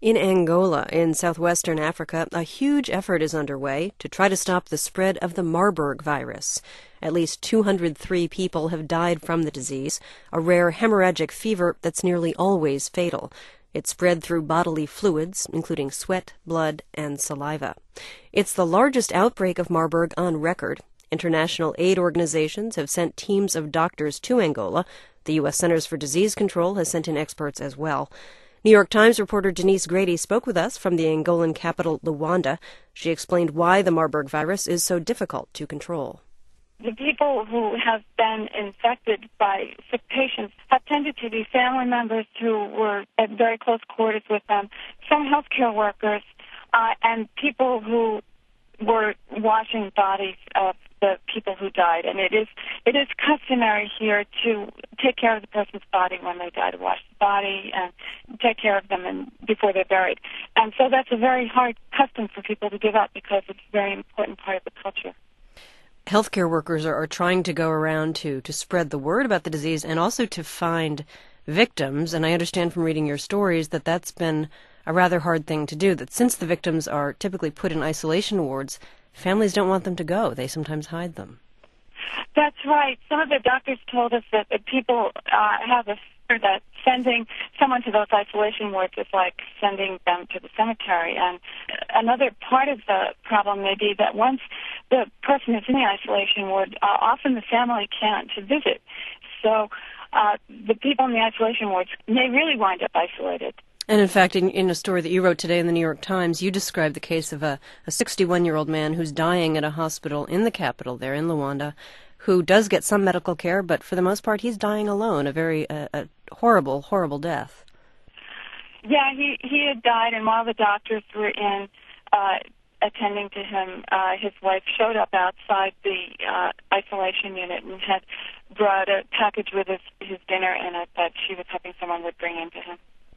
In Angola, in southwestern Africa, a huge effort is underway to try to stop the spread of the Marburg virus. At least 203 people have died from the disease, a rare hemorrhagic fever that's nearly always fatal. It's spread through bodily fluids, including sweat, blood, and saliva. It's the largest outbreak of Marburg on record. International aid organizations have sent teams of doctors to Angola. The U.S. Centers for Disease Control has sent in experts as well. New York Times reporter Denise Grady spoke with us from the Angolan capital, Luanda. She explained why the Marburg virus is so difficult to control. The people who have been infected by sick patients have tended to be family members who were at very close quarters with them, some healthcare workers, and people who were washing bodies of the people who died. And it is customary here to take care of the person's body when they die, to wash the body and take care of them before they're buried. And so that's a very hard custom for people to give up because it's a very important part of the culture. Healthcare workers are trying to go around to spread the word about the disease and also to find victims. And I understand from reading your stories that that's been a rather hard thing to do, that since the victims are typically put in isolation wards, families don't want them to go. They sometimes hide them. That's right. Some of the doctors told us that people have a fear that sending someone to those isolation wards is like sending them to the cemetery. And another part of the problem may be that once the person is in the isolation ward, often the family can't visit. So the people in the isolation wards may really wind up isolated. And in fact, in a story that you wrote today in the New York Times, you described the case of a 61-year-old man who's dying at a hospital in the capital there in Luanda, who does get some medical care, but for the most part he's dying alone, a very horrible, horrible death. Yeah, he had died, and while the doctors were in attending to him, his wife showed up outside the isolation unit and had brought a package with his dinner in it that she was hoping someone would bring in to him.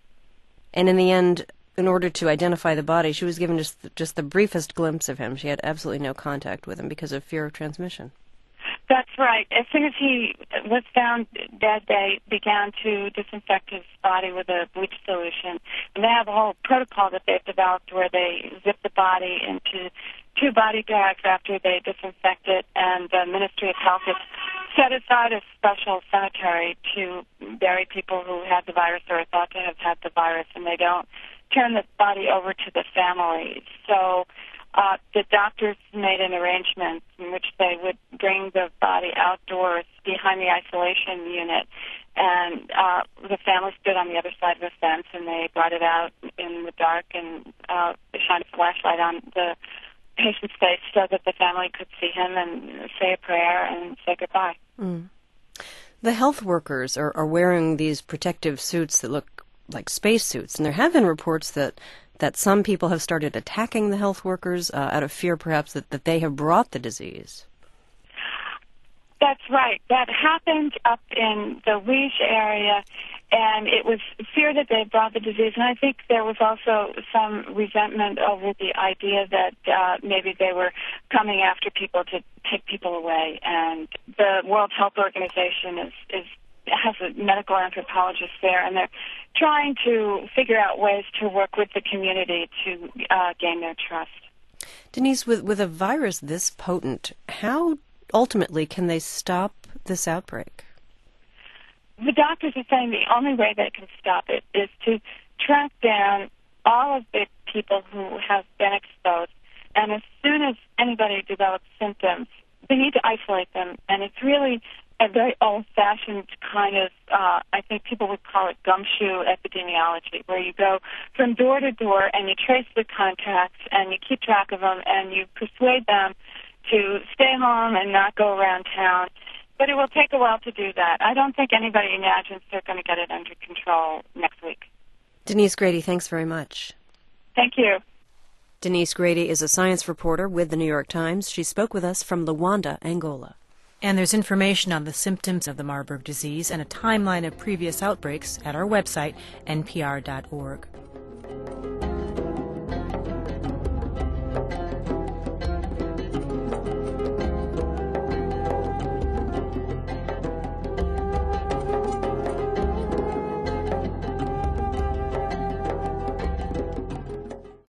And in the end, in order to identify the body, she was given just the briefest glimpse of him. She had absolutely no contact with him because of fear of transmission. That's right. As soon as he was found dead, they began to disinfect his body with a bleach solution. And they have a whole protocol that they've developed where they zip the body into 2 body bags after they disinfect it, and the Ministry of Health has set aside a special cemetery to bury people who had the virus or are thought to have had the virus, and they don't turn the body over to the family. So the doctors made an arrangement in which they would bring the body outdoors behind the isolation unit, and the family stood on the other side of the fence, and they brought it out in the dark and shined a flashlight on the patient's face so that the family could see him and say a prayer and say goodbye. Mm. The health workers are wearing these protective suits that look like space suits, and there have been reports that some people have started attacking the health workers out of fear, perhaps, that they have brought the disease. That's right. That happened up in the Liege area, and it was fear that they brought the disease. And I think there was also some resentment over the idea that maybe they were coming after people to take people away. And the World Health Organization has a medical anthropologist there, and they're trying to figure out ways to work with the community to gain their trust. Denise, with a virus this potent, how ultimately can they stop this outbreak? The doctors are saying the only way they can stop it is to track down all of the people who have been exposed, and as soon as anybody develops symptoms, they need to isolate them. And it's really a very old-fashioned kind of, I think people would call it gumshoe epidemiology, where you go from door to door and you trace the contacts and you keep track of them and you persuade them to stay home and not go around town. But it will take a while to do that. I don't think anybody imagines they're going to get it under control next week. Denise Grady, thanks very much. Thank you. Denise Grady is a science reporter with the New York Times. She spoke with us from Luanda, Angola. And there's information on the symptoms of the Marburg disease and a timeline of previous outbreaks at our website, npr.org.